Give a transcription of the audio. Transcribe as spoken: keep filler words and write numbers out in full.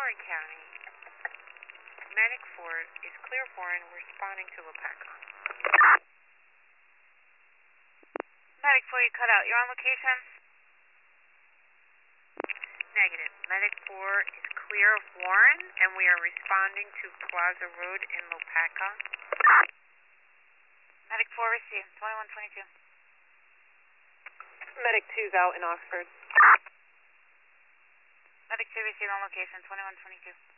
Warren County. Medic four is clear of Warren. We're responding to Lopaka. Medic four, you cut out. You're on location? Negative. Medic four is clear of Warren, and we are responding to Plaza Road in Lopaka. Medic four received. twenty-one twenty-two. Medic two's out in Oxford. Medic two received on location. twenty-one twenty-two.